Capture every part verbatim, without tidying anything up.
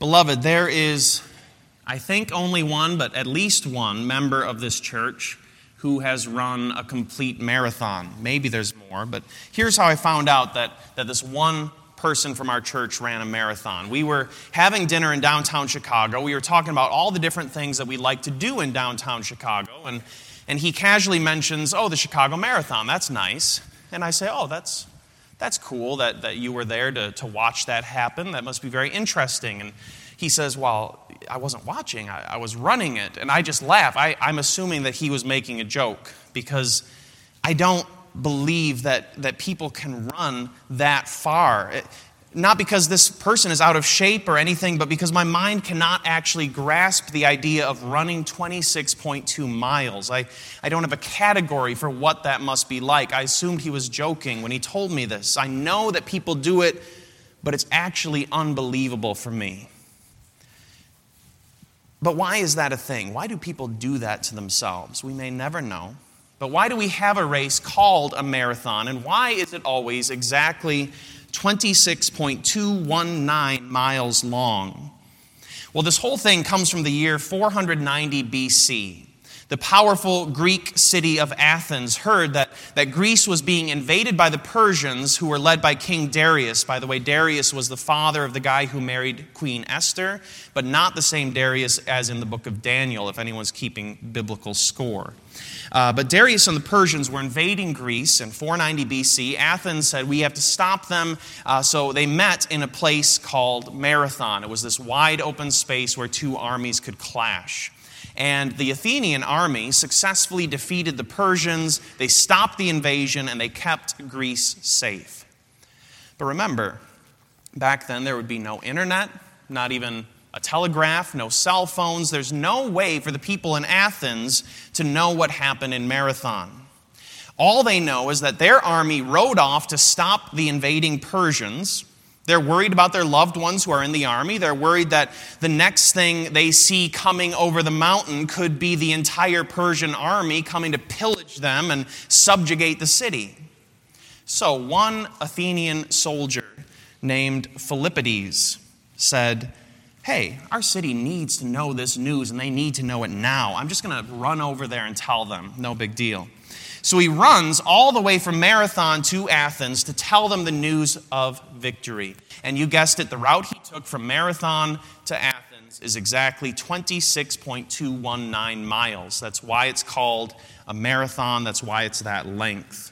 Beloved, there is, I think, only one, but at least one member of this church who has run a complete marathon. Maybe there's more, but here's how I found out that, that this one person from our church ran a marathon. We were having dinner in downtown Chicago. We were talking about all the different things that we like to do in downtown Chicago, and, and he casually mentions, oh, the Chicago Marathon, that's nice. And I say, oh, that's that's cool that, that you were there to, to watch that happen. That must be very interesting. And he says, well, I wasn't watching, I, I was running it. And I just laugh. I, I'm assuming that he was making a joke because I don't believe that, that people can run that far. It, not because this person is out of shape or anything, but because my mind cannot actually grasp the idea of running twenty-six point two miles. I, I don't have a category for what that must be like. I assumed he was joking when he told me this. I know that people do it, but it's actually unbelievable for me. But why is that a thing? Why do people do that to themselves? We may never know. But why do we have a race called a marathon? And why is it always exactly twenty-six point two one nine miles long? Well, this whole thing comes from the year four hundred ninety B C. The powerful Greek city of Athens heard that, that Greece was being invaded by the Persians, who were led by King Darius. By the way, Darius was the father of the guy who married Queen Esther, but not the same Darius as in the book of Daniel, if anyone's keeping biblical score. Uh, but Darius and the Persians were invading Greece in four ninety B C. Athens said, we have to stop them. Uh, so they met in a place called Marathon. It was this wide open space where two armies could clash. And the Athenian army successfully defeated the Persians. They stopped the invasion, and they kept Greece safe. But remember, back then there would be no internet, not even a telegraph, no cell phones. There's no way for the people in Athens to know what happened in Marathon. All they know is that their army rode off to stop the invading Persians. They're worried about their loved ones who are in the army. They're worried that the next thing they see coming over the mountain could be the entire Persian army coming to pillage them and subjugate the city. So one Athenian soldier named Philippides said, hey, our city needs to know this news, and they need to know it now. I'm just going to run over there and tell them. No big deal. So he runs all the way from Marathon to Athens to tell them the news of victory. And you guessed it, the route he took from Marathon to Athens is exactly twenty-six point two one nine miles. That's why it's called a marathon. That's why it's that length.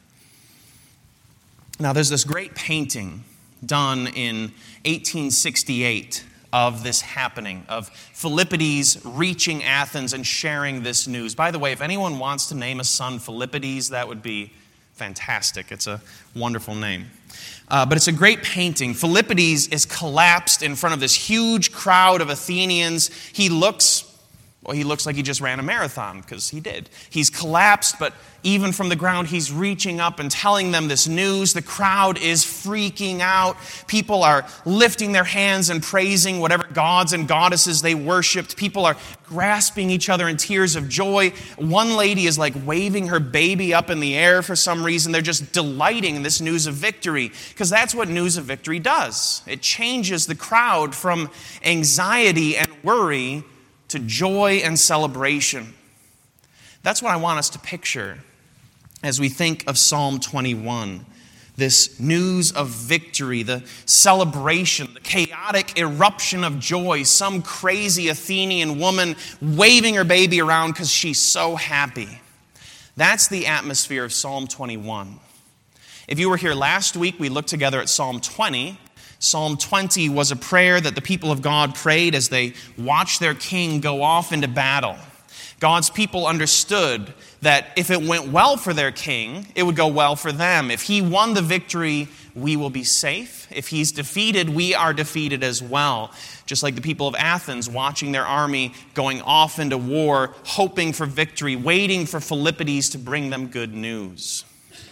Now, there's this great painting done in eighteen sixty-eight of this happening, of Philippides reaching Athens and sharing this news. By the way, if anyone wants to name a son Philippides, that would be fantastic. It's a wonderful name. Uh, but it's a great painting. Philippides is collapsed in front of this huge crowd of Athenians. He looks, well, he looks like he just ran a marathon, because he did. He's collapsed, but even from the ground, he's reaching up and telling them this news. The crowd is freaking out. People are lifting their hands and praising whatever gods and goddesses they worshipped. People are grasping each other in tears of joy. One lady is like waving her baby up in the air for some reason. They're just delighting in this news of victory, because that's what news of victory does. It changes the crowd from anxiety and worry to joy and celebration. That's what I want us to picture as we think of Psalm twenty-one. This news of victory, the celebration, the chaotic eruption of joy, some crazy Athenian woman waving her baby around because she's so happy. That's the atmosphere of Psalm twenty-one. If you were here last week, we looked together at Psalm twenty. Psalm twenty was a prayer that the people of God prayed as they watched their king go off into battle. God's people understood that if it went well for their king, it would go well for them. If he won the victory, we will be safe. If he's defeated, we are defeated as well. Just like the people of Athens watching their army going off into war, hoping for victory, waiting for Philippides to bring them good news.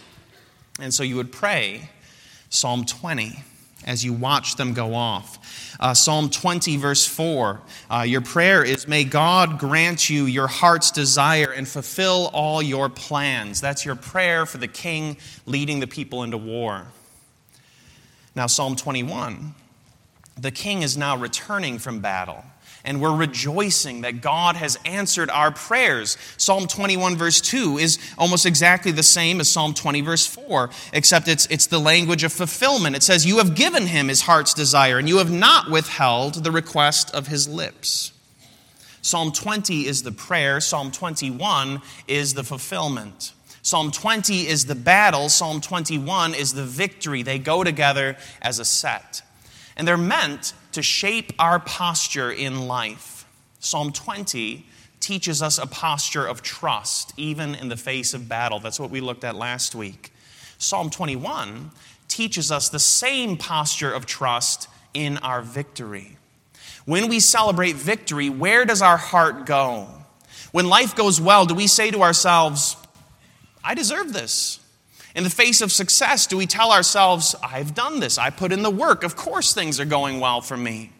And so you would pray Psalm twenty as you watch them go off. Uh, Psalm twenty, verse four, uh, your prayer is, may God grant you your heart's desire and fulfill all your plans. That's your prayer for the king leading the people into war. Now, Psalm twenty-one the king is now returning from battle. And we're rejoicing that God has answered our prayers. Psalm twenty-one verse two is almost exactly the same as Psalm twenty verse four, except it's, it's the language of fulfillment. It says, you have given him his heart's desire, and you have not withheld the request of his lips. Psalm twenty is the prayer. Psalm twenty-one is the fulfillment. Psalm twenty is the battle. Psalm twenty-one is the victory. They go together as a set. And they're meant to shape our posture in life. Psalm twenty teaches us a posture of trust, even in the face of battle. That's what we looked at last week. Psalm twenty-one teaches us the same posture of trust in our victory. When we celebrate victory, where does our heart go? When life goes well, do we say to ourselves, I deserve this? In the face of success, do we tell ourselves, I've done this, I put in the work, of course things are going well for me?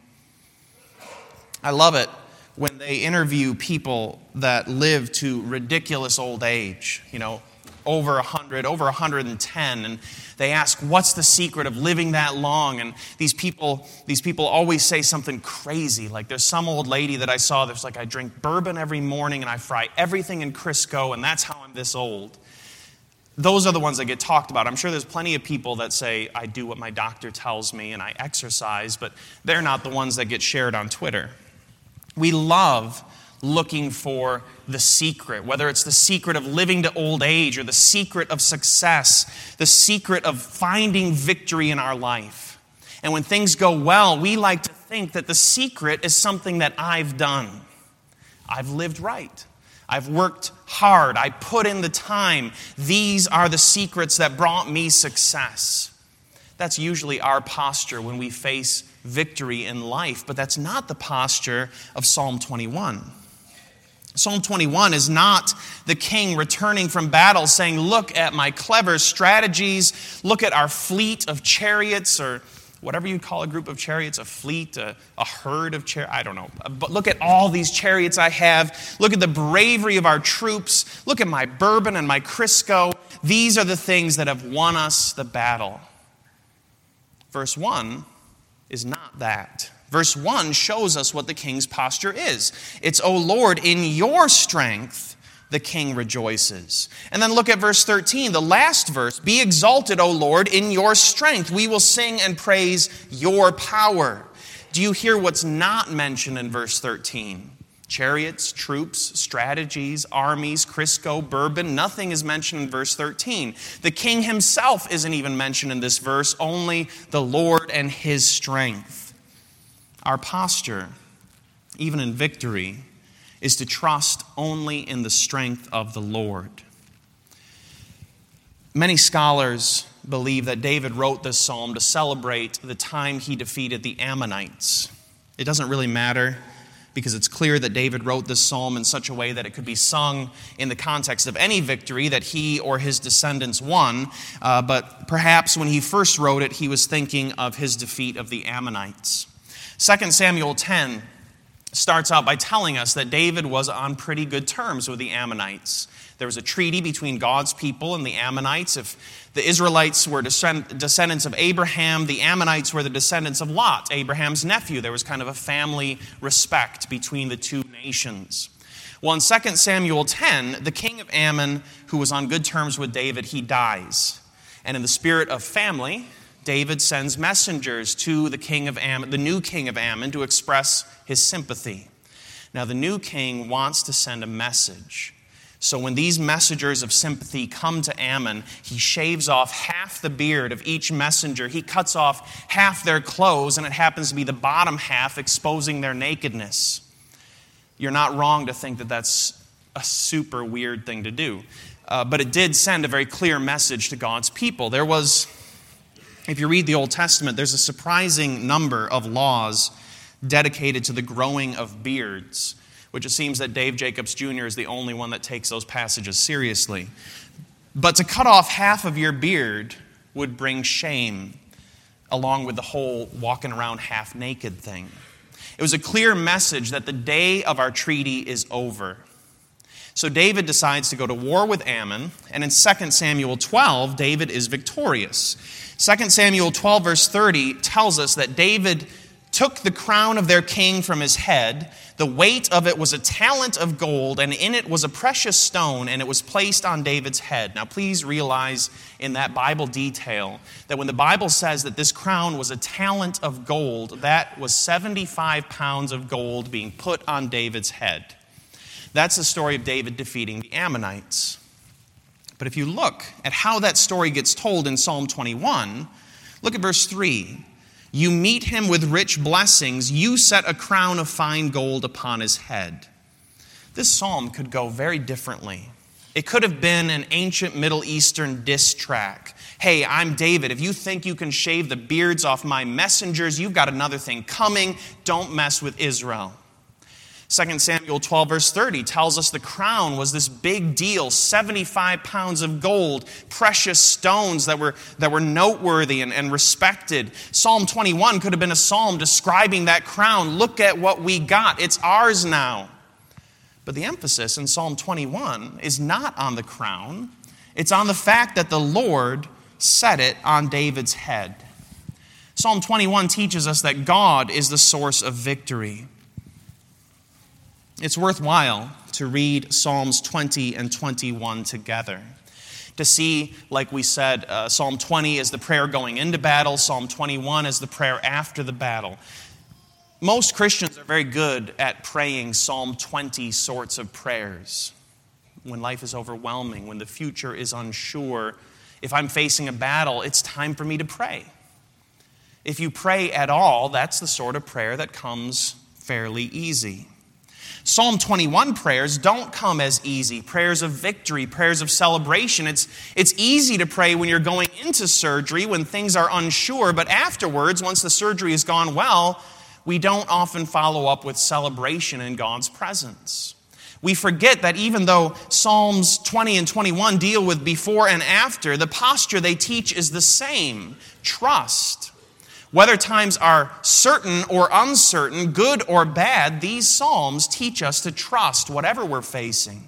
I love it when they interview people that live to ridiculous old age, you know, over one hundred, over one hundred ten, and they ask, what's the secret of living that long? And these people, these people always say something crazy, like there's some old lady that I saw that's like, I drink bourbon every morning and I fry everything in Crisco, and that's how I'm this old. Those are the ones that get talked about. I'm sure there's plenty of people that say, I do what my doctor tells me and I exercise, but they're not the ones that get shared on Twitter. We love looking for the secret, whether it's the secret of living to old age or the secret of success, the secret of finding victory in our life. And when things go well, we like to think that the secret is something that I've done. I've lived right. I've worked hard. I put in the time. These are the secrets that brought me success. That's usually our posture when we face victory in life, but that's not the posture of Psalm twenty-one. Psalm twenty-one is not the king returning from battle saying, look at my clever strategies, look at our fleet of chariots, or whatever you call a group of chariots, a fleet, a, a herd of chariots, I don't know. But look at all these chariots I have. Look at the bravery of our troops. Look at my bourbon and my Crisco. These are the things that have won us the battle. Verse one is not that. Verse one shows us what the king's posture is. It's, O Lord, in your strength the king rejoices. And then look at verse thirteen, the last verse. Be exalted, O Lord, in your strength. We will sing and praise your power. Do you hear what's not mentioned in verse thirteen? Chariots, troops, strategies, armies, Crisco, bourbon. Nothing is mentioned in verse thirteen. The king himself isn't even mentioned in this verse, only the Lord and his strength. Our posture, even in victory, is to trust only in the strength of the Lord. Many scholars believe that David wrote this psalm to celebrate the time he defeated the Ammonites. It doesn't really matter because it's clear that David wrote this psalm in such a way that it could be sung in the context of any victory that he or his descendants won. Uh, but perhaps when he first wrote it, he was thinking of his defeat of the Ammonites. Second Samuel ten starts out by telling us that David was on pretty good terms with the Ammonites. There was a treaty between God's people and the Ammonites. If the Israelites were descendants of Abraham, the Ammonites were the descendants of Lot, Abraham's nephew. There was kind of a family respect between the two nations. Well, in Second Samuel ten, the king of Ammon, who was on good terms with David, he dies. And in the spirit of family, David sends messengers to the king of Ammon, the new king of Ammon, to express his sympathy. Now, the new king wants to send a message. So when these messengers of sympathy come to Ammon, he shaves off half the beard of each messenger. He cuts off half their clothes, and it happens to be the bottom half exposing their nakedness. You're not wrong to think that that's a super weird thing to do. Uh, but it did send a very clear message to God's people. There was... If you read the Old Testament, there's a surprising number of laws dedicated to the growing of beards, which it seems that Dave Jacobs Junior is the only one that takes those passages seriously. But to cut off half of your beard would bring shame, along with the whole walking around half naked thing. It was a clear message that the day of our treaty is over. So David decides to go to war with Ammon, and in Second Samuel twelve, David is victorious. Second Samuel twelve, verse thirty, tells us that David took the crown of their king from his head. The weight of it was a talent of gold, and in it was a precious stone, and it was placed on David's head. Now, please realize in that Bible detail that when the Bible says that this crown was a talent of gold, that was seventy-five pounds of gold being put on David's head. That's the story of David defeating the Ammonites. But if you look at how that story gets told in Psalm twenty-one, look at verse three. You meet him with rich blessings. You set a crown of fine gold upon his head. This psalm could go very differently. It could have been an ancient Middle Eastern diss track. Hey, I'm David. If you think you can shave the beards off my messengers, you've got another thing coming. Don't mess with Israel. Second Samuel twelve, verse thirty tells us the crown was this big deal, seventy-five pounds of gold, precious stones that were, that were noteworthy and, and respected. Psalm twenty-one could have been a psalm describing that crown. Look at what we got. It's ours now. But the emphasis in Psalm twenty-one is not on the crown. It's on the fact that the Lord set it on David's head. Psalm twenty-one teaches us that God is the source of victory. It's worthwhile to read Psalms twenty and twenty-one together. To see, like we said, uh, Psalm twenty is the prayer going into battle. Psalm twenty-one is the prayer after the battle. Most Christians are very good at praying Psalm twenty sorts of prayers. When life is overwhelming, when the future is unsure, if I'm facing a battle, it's time for me to pray. If you pray at all, that's the sort of prayer that comes fairly easy. Psalm twenty-one prayers don't come as easy. Prayers of victory, prayers of celebration. It's, it's easy to pray when you're going into surgery, when things are unsure, but afterwards, once the surgery has gone well, we don't often follow up with celebration in God's presence. We forget that even though Psalms twenty and twenty-one deal with before and after, the posture they teach is the same: trust. Whether times are certain or uncertain, good or bad, these Psalms teach us to trust whatever we're facing.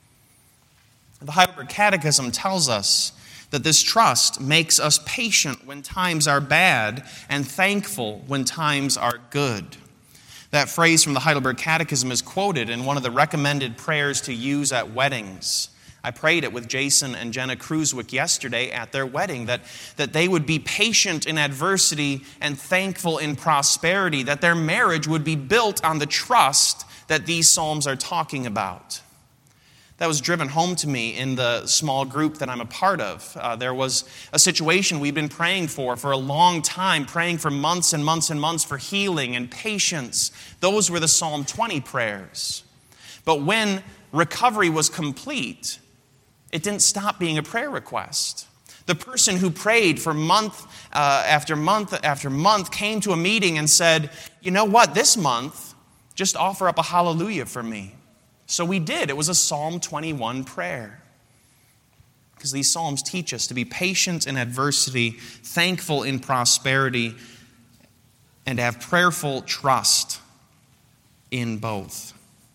The Heidelberg Catechism tells us that this trust makes us patient when times are bad and thankful when times are good. That phrase from the Heidelberg Catechism is quoted in one of the recommended prayers to use at weddings. I prayed it with Jason and Jenna Cruzwick yesterday at their wedding, that, that they would be patient in adversity and thankful in prosperity, that their marriage would be built on the trust that these Psalms are talking about. That was driven home to me in the small group that I'm a part of. Uh, there was a situation we've been praying for for a long time, praying for months and months and months for healing and patience. Those were the Psalm twenty prayers. But when recovery was complete, it didn't stop being a prayer request. The person who prayed for month uh, after month after month came to a meeting and said, you know what, this month, just offer up a hallelujah for me. So we did. It was a Psalm twenty-one prayer. Because these Psalms teach us to be patient in adversity, thankful in prosperity, and have prayerful trust in both.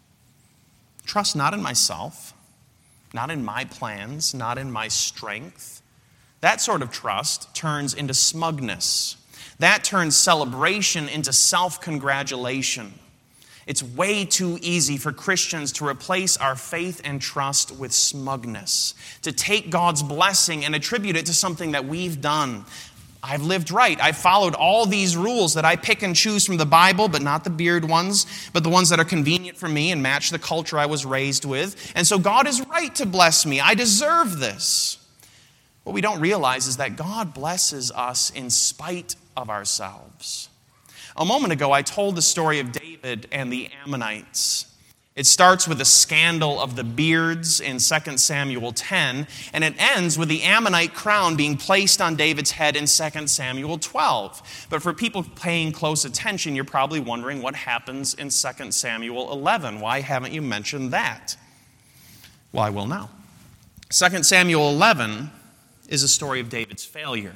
Trust not in myself, not in my plans, not in my strength. That sort of trust turns into smugness. That turns celebration into self-congratulation. It's way too easy for Christians to replace our faith and trust with smugness, to take God's blessing and attribute it to something that we've done. I've lived right. I've followed all these rules that I pick and choose from the Bible, but not the beard ones, but the ones that are convenient for me and match the culture I was raised with. And so God is right to bless me. I deserve this. What we don't realize is that God blesses us in spite of ourselves. A moment ago, I told the story of David and the Ammonites. It starts with the scandal of the beards in Second Samuel ten, and it ends with the Ammonite crown being placed on David's head in Second Samuel twelve. But for people paying close attention, you're probably wondering what happens in Second Samuel eleven. Why haven't you mentioned that? Well, I will now. Second Samuel eleven is a story of David's failure.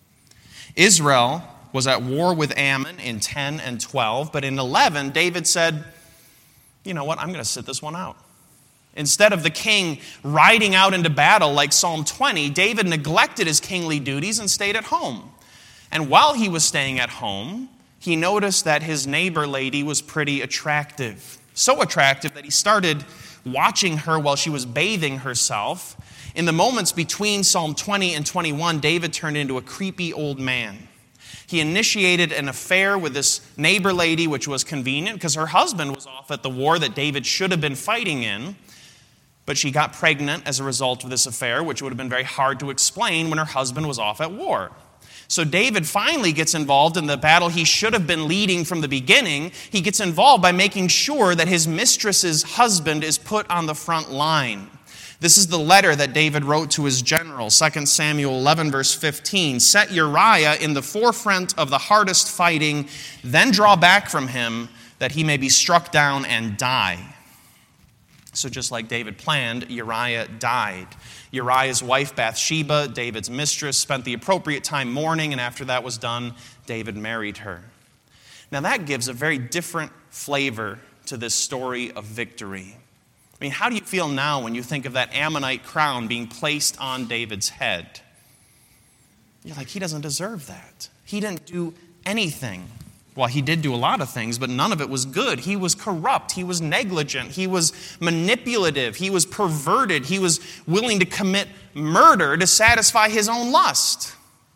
Israel was at war with Ammon in ten and twelve, but in eleven, David said, you know what, I'm going to sit this one out. Instead of the king riding out into battle like Psalm twenty, David neglected his kingly duties and stayed at home. And while he was staying at home, he noticed that his neighbor lady was pretty attractive. So attractive that he started watching her while she was bathing herself. In the moments between Psalm twenty and twenty-one, David turned into a creepy old man. He initiated an affair with this neighbor lady, which was convenient because her husband was off at the war that David should have been fighting in. But she got pregnant as a result of this affair, which would have been very hard to explain when her husband was off at war. So David finally gets involved in the battle he should have been leading from the beginning. He gets involved by making sure that his mistress's husband is put on the front line. This is the letter that David wrote to his general, Second Samuel eleven, verse fifteen. Set Uriah in the forefront of the hardest fighting, then draw back from him, that he may be struck down and die. So just like David planned, Uriah died. Uriah's wife, Bathsheba, David's mistress, spent the appropriate time mourning, and after that was done, David married her. Now that gives a very different flavor to this story of victory. I mean, how do you feel now when you think of that Ammonite crown being placed on David's head? You're like, he doesn't deserve that. He didn't do anything. Well, he did do a lot of things, but none of it was good. He was corrupt. He was negligent. He was manipulative. He was perverted. He was willing to commit murder to satisfy his own lust.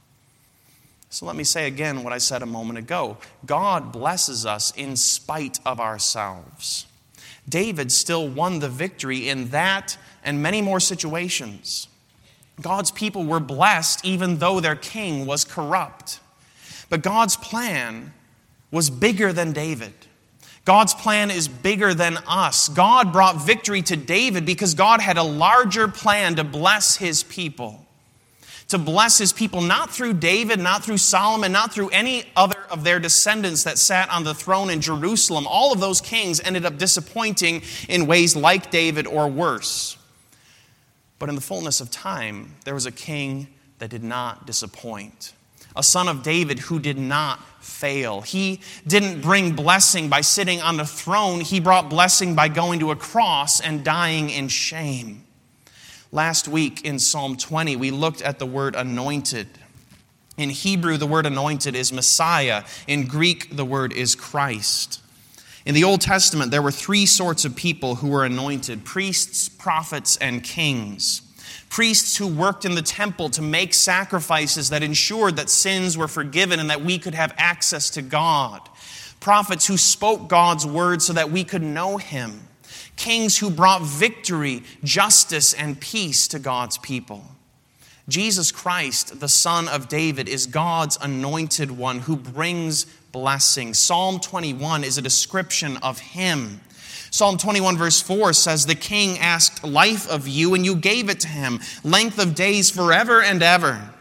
So let me say again what I said a moment ago. God blesses us in spite of ourselves. David still won the victory in that and many more situations. God's people were blessed even though their king was corrupt. But God's plan was bigger than David. God's plan is bigger than us. God brought victory to David because God had a larger plan to bless his people. To bless his people not through David, not through Solomon, not through any other of their descendants that sat on the throne in Jerusalem. All of those kings ended up disappointing in ways like David or worse. But in the fullness of time, there was a king that did not disappoint. A son of David who did not fail. He didn't bring blessing by sitting on the throne. He brought blessing by going to a cross and dying in shame. Last week in Psalm twenty, we looked at the word anointed. In Hebrew, the word anointed is Messiah. In Greek, the word is Christ. In the Old Testament, there were three sorts of people who were anointed: priests, prophets, and kings. Priests who worked in the temple to make sacrifices that ensured that sins were forgiven and that we could have access to God. Prophets who spoke God's word so that we could know him. Kings who brought victory, justice, and peace to God's people. Jesus Christ, the Son of David, is God's anointed one who brings blessing. Psalm twenty-one is a description of him. Psalm twenty-one verse four says, "The king asked life of you, and you gave it to him, length of days forever and ever."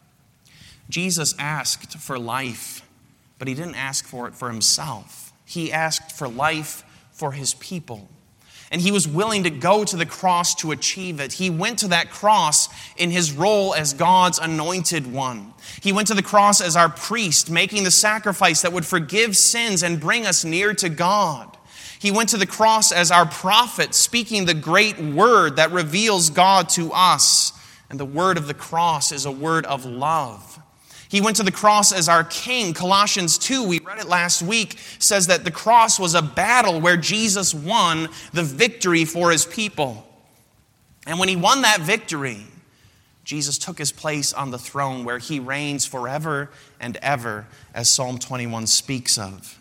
Jesus asked for life, but he didn't ask for it for himself. He asked for life for his people. And he was willing to go to the cross to achieve it. He went to that cross in his role as God's anointed one. He went to the cross as our priest, making the sacrifice that would forgive sins and bring us near to God. He went to the cross as our prophet, speaking the great word that reveals God to us. And the word of the cross is a word of love. He went to the cross as our king. Colossians two, we read it last week, says that the cross was a battle where Jesus won the victory for his people. And when he won that victory, Jesus took his place on the throne where he reigns forever and ever, as Psalm twenty-one speaks of.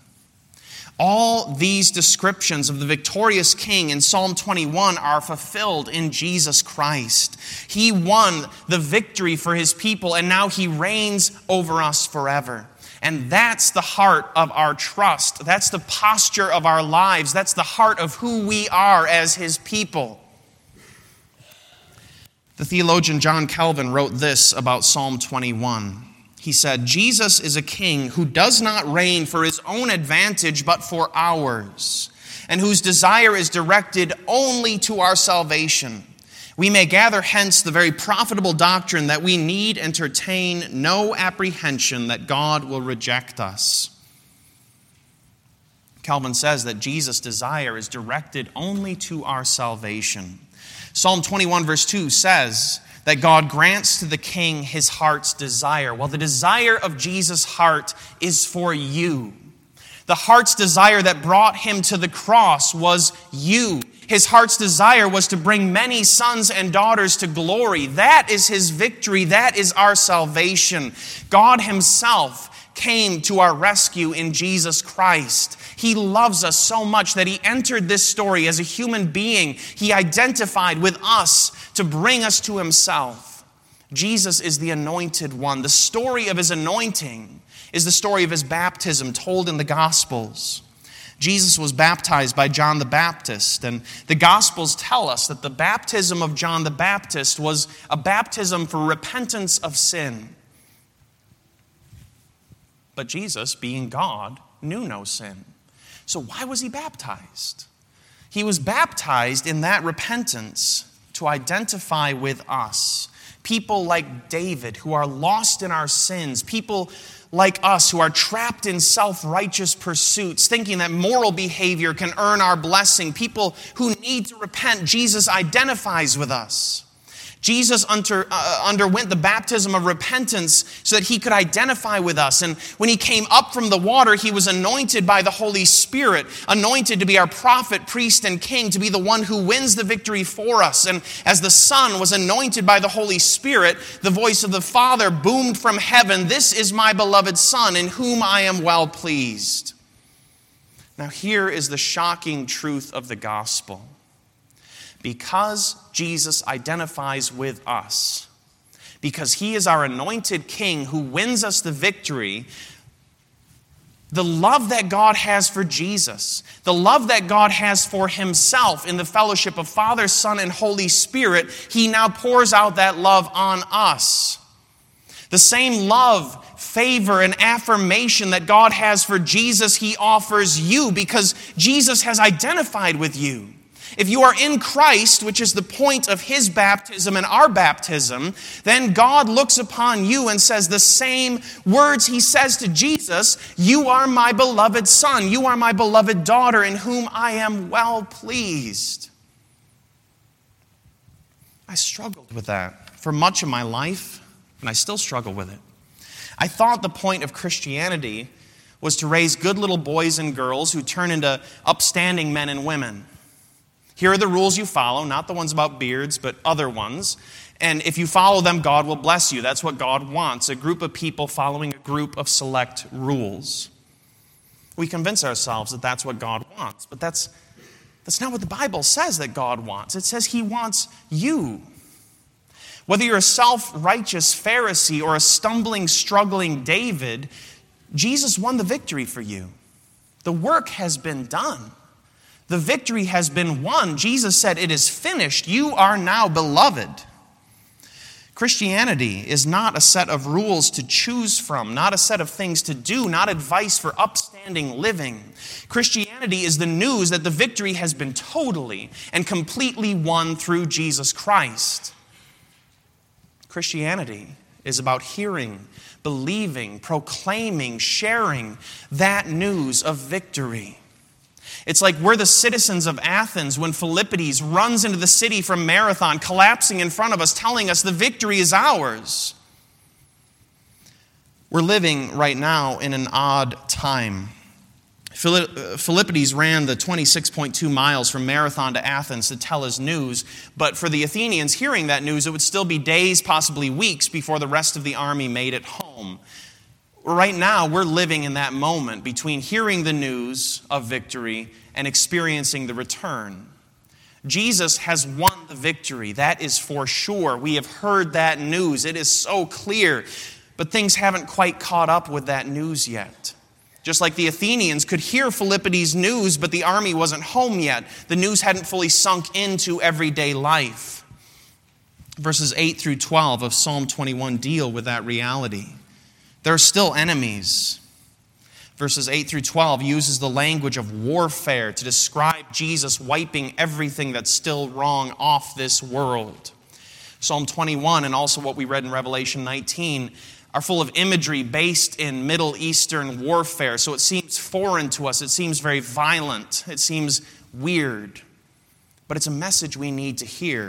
All these descriptions of the victorious king in Psalm twenty-one are fulfilled in Jesus Christ. He won the victory for his people, and now he reigns over us forever. And that's the heart of our trust. That's the posture of our lives. That's the heart of who we are as his people. The theologian John Calvin wrote this about Psalm twenty-one. He said, "Jesus is a king who does not reign for his own advantage, but for ours, and whose desire is directed only to our salvation. We may gather hence the very profitable doctrine that we need entertain no apprehension that God will reject us." Calvin says that Jesus' desire is directed only to our salvation. Psalm twenty-one verse two says that God grants to the king his heart's desire. Well, the desire of Jesus' heart is for you. The heart's desire that brought him to the cross was you. His heart's desire was to bring many sons and daughters to glory. That is his victory. That is our salvation. God himself came to our rescue in Jesus Christ. He loves us so much that he entered this story as a human being. He identified with us to bring us to himself. Jesus is the anointed one. The story of his anointing is the story of his baptism told in the Gospels. Jesus was baptized by John the Baptist, and the Gospels tell us that the baptism of John the Baptist was a baptism for repentance of sin. But Jesus, being God, knew no sin. So why was he baptized? He was baptized in that repentance to identify with us. People like David who are lost in our sins. People like us who are trapped in self-righteous pursuits, thinking that moral behavior can earn our blessing. People who need to repent. Jesus identifies with us. Jesus under, uh, underwent the baptism of repentance so that he could identify with us. And when he came up from the water, he was anointed by the Holy Spirit, anointed to be our prophet, priest, and king, to be the one who wins the victory for us. And as the Son was anointed by the Holy Spirit, the voice of the Father boomed from heaven, "This is my beloved Son, in whom I am well pleased." Now here is the shocking truth of the gospel. Because Jesus identifies with us, because he is our anointed king who wins us the victory, the love that God has for Jesus, the love that God has for himself in the fellowship of Father, Son, and Holy Spirit, he now pours out that love on us. The same love, favor, and affirmation that God has for Jesus, he offers you because Jesus has identified with you. If you are in Christ, which is the point of his baptism and our baptism, then God looks upon you and says the same words he says to Jesus, "You are my beloved Son, you are my beloved daughter, in whom I am well pleased." I struggled with that for much of my life, and I still struggle with it. I thought the point of Christianity was to raise good little boys and girls who turn into upstanding men and women. Here are the rules you follow, not the ones about beards, but other ones. And if you follow them, God will bless you. That's what God wants, a group of people following a group of select rules. We convince ourselves that that's what God wants, but that's, that's not what the Bible says that God wants. It says he wants you. Whether you're a self-righteous Pharisee or a stumbling, struggling David, Jesus won the victory for you. The work has been done. The victory has been won. Jesus said, "It is finished. You are now beloved." Christianity is not a set of rules to choose from, not a set of things to do, not advice for upstanding living. Christianity is the news that the victory has been totally and completely won through Jesus Christ. Christianity is about hearing, believing, proclaiming, sharing that news of victory. It's like we're the citizens of Athens when Philippides runs into the city from Marathon, collapsing in front of us, telling us the victory is ours. We're living right now in an odd time. Philippides ran the twenty-six point two miles from Marathon to Athens to tell his news, but for the Athenians hearing that news, it would still be days, possibly weeks, before the rest of the army made it home. Right now, we're living in that moment between hearing the news of victory and experiencing the return. Jesus has won the victory. That is for sure. We have heard that news. It is so clear. But things haven't quite caught up with that news yet. Just like the Athenians could hear Philippides' news, but the army wasn't home yet. The news hadn't fully sunk into everyday life. Verses eight through twelve of Psalm twenty-one deal with that reality. There are still enemies. Verses eight through twelve uses the language of warfare to describe Jesus wiping everything that's still wrong off this world. Psalm twenty-one and also what we read in Revelation nineteen are full of imagery based in Middle Eastern warfare. So it seems foreign to us. It seems very violent. It seems weird. But it's a message we need to hear.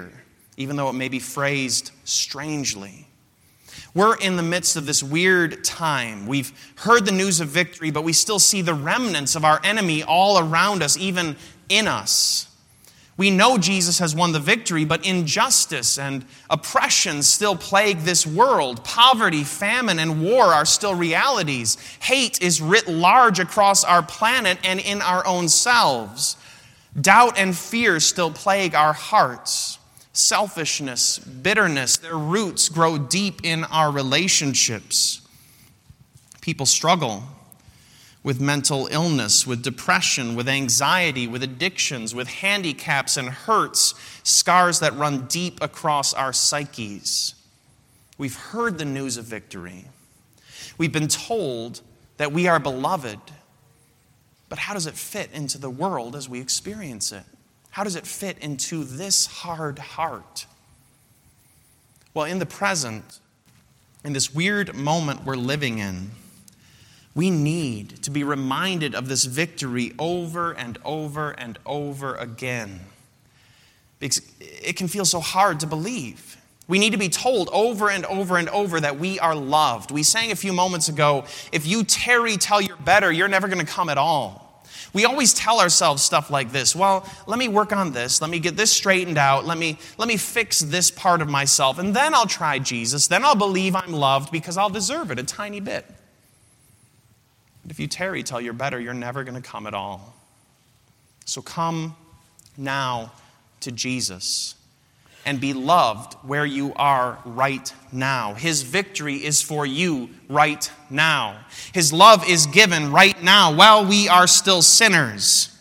even though it may be phrased strangely. We're in the midst of this weird time. We've heard the news of victory, but we still see the remnants of our enemy all around us, even in us. We know Jesus has won the victory, but injustice and oppression still plague this world. Poverty, famine, and war are still realities. Hate is writ large across our planet and in our own selves. Doubt and fear still plague our hearts. Selfishness, bitterness, their roots grow deep in our relationships. People struggle with mental illness, with depression, with anxiety, with addictions, with handicaps and hurts, scars that run deep across our psyches. We've heard the news of victory. We've been told that we are beloved. But how does it fit into the world as we experience it? How does it fit into this hard heart? Well, in the present, in this weird moment we're living in, we need to be reminded of this victory over and over and over again. Because it can feel so hard to believe. We need to be told over and over and over that we are loved. We sang a few moments ago, if you tarry till you're better, you're never going to come at all. We always tell ourselves stuff like this. Well, let me work on this. Let me get this straightened out. Let me, let me fix this part of myself. And then I'll try Jesus. Then I'll believe I'm loved because I'll deserve it a tiny bit. But if you tarry till you're better, you're never going to come at all. So come now to Jesus and be loved where you are right now. His victory is for you right now. His love is given right now while we are still sinners.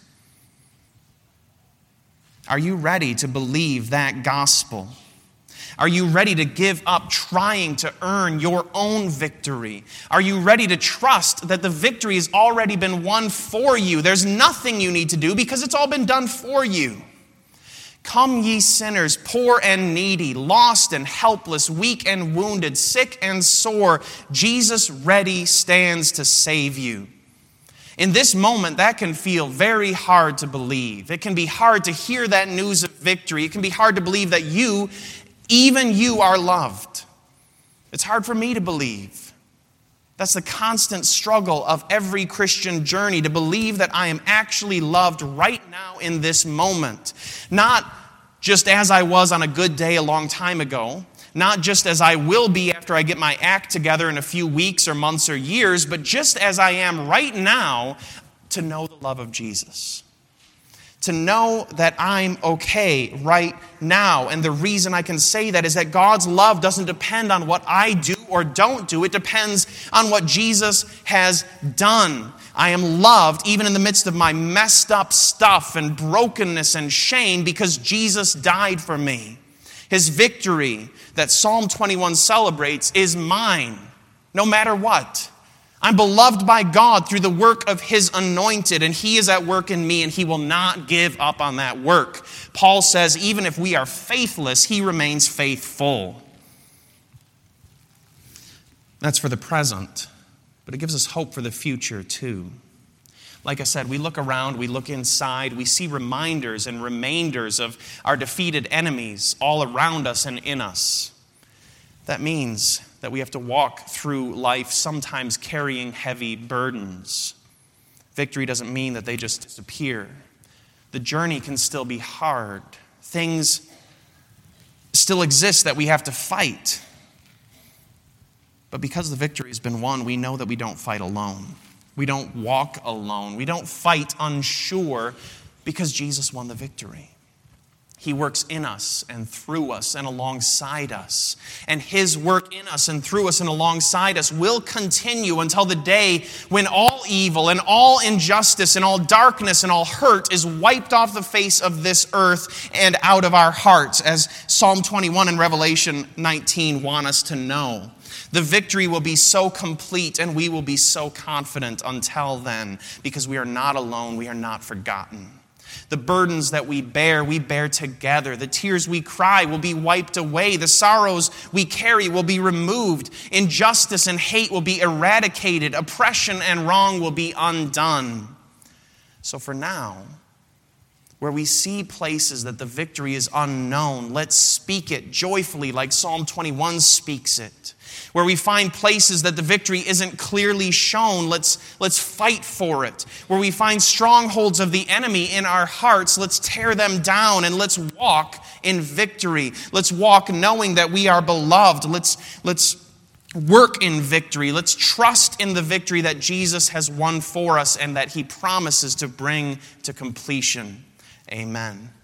Are you ready to believe that gospel? Are you ready to give up trying to earn your own victory? Are you ready to trust that the victory has already been won for you? There's nothing you need to do because it's all been done for you. Come ye sinners, poor and needy, lost and helpless, weak and wounded, sick and sore. Jesus ready stands to save you. In this moment, that can feel very hard to believe. It can be hard to hear that news of victory. It can be hard to believe that you, even you, are loved. It's hard for me to believe. That's the constant struggle of every Christian journey, to believe that I am actually loved right now in this moment. Not just as I was on a good day a long time ago, not just as I will be after I get my act together in a few weeks or months or years, but just as I am right now, to know the love of Jesus. To know that I'm okay right now. And the reason I can say that is that God's love doesn't depend on what I do or don't do. It depends on what Jesus has done. I am loved even in the midst of my messed up stuff and brokenness and shame because Jesus died for me. His victory that Psalm twenty-one celebrates is mine, no matter what. I'm beloved by God through the work of His anointed, and He is at work in me, and He will not give up on that work. Paul says, even if we are faithless, He remains faithful. That's for the present, but it gives us hope for the future too. Like I said, we look around, we look inside, we see reminders and remainders of our defeated enemies all around us and in us. That means that we have to walk through life sometimes carrying heavy burdens. Victory doesn't mean that they just disappear. The journey can still be hard. Things still exist that we have to fight. But because the victory has been won, we know that we don't fight alone. We don't walk alone. We don't fight unsure because Jesus won the victory. He works in us and through us and alongside us. And His work in us and through us and alongside us will continue until the day when all evil and all injustice and all darkness and all hurt is wiped off the face of this earth and out of our hearts, as Psalm twenty-one and Revelation nineteen want us to know. The victory will be so complete and we will be so confident until then, because we are not alone, we are not forgotten. The burdens that we bear, we bear together. The tears we cry will be wiped away. The sorrows we carry will be removed. Injustice and hate will be eradicated. Oppression and wrong will be undone. So for now, Where we see places that the victory is unknown, let's speak it joyfully like Psalm twenty-one speaks it. Where we find places that the victory isn't clearly shown, let's, let's fight for it. Where we find strongholds of the enemy in our hearts, let's tear them down and let's walk in victory. Let's walk knowing that we are beloved. Let's, let's work in victory. Let's trust in the victory that Jesus has won for us and that he promises to bring to completion. Amen.